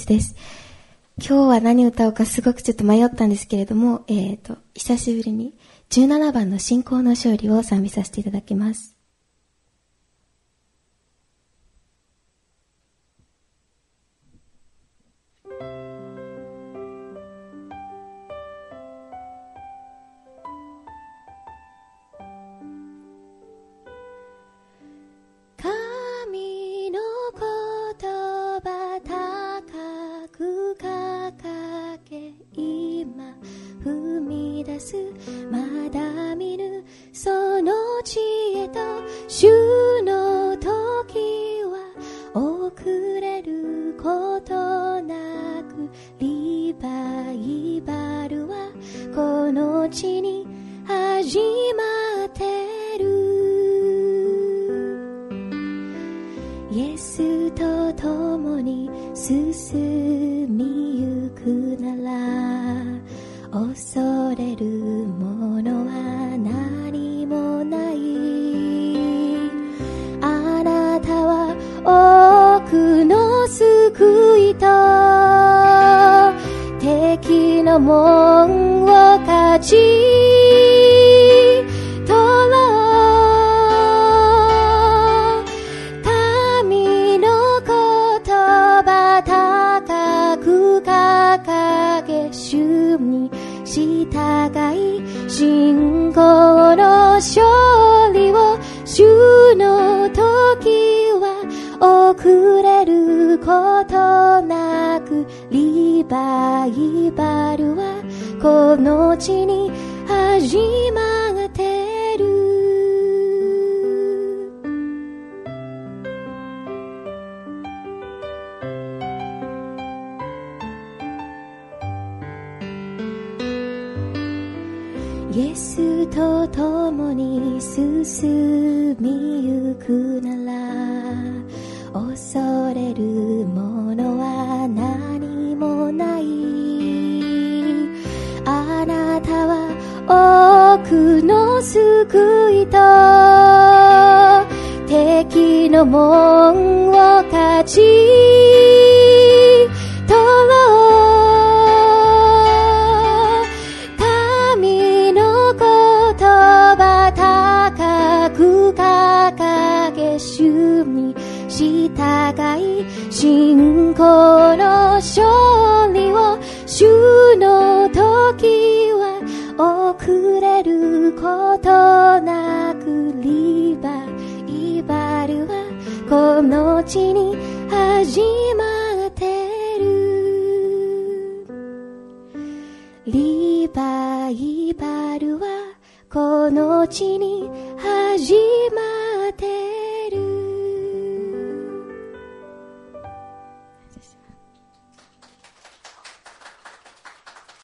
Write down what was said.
節です。今日は何を歌おうかすごくちょっと迷ったんですけれども、久しぶりに17番の信仰の勝利を賛美させていただきます。神の言葉高く掲げ今踏み出すまだ見ぬその知恵と主の時は遅れることなくリバイバルはこの地に始まってる。イエスと共に進みゆくなら恐れるものは何もない。あなたは多くの救いと敵の門を勝ち取ろう。神の言葉高く掲げ主に従い信仰の勝利を主の時は遅れることなくリバイバルはこの地に始まってる。イエスと共に進みゆくなら恐れるものは何もない。あなたは多くの救いと敵の門を勝ち取ろう。主に従い信仰の勝利を主の時は遅れることなくリバイバルはこの地に始まってる。リバイバルはこの地に始まってる。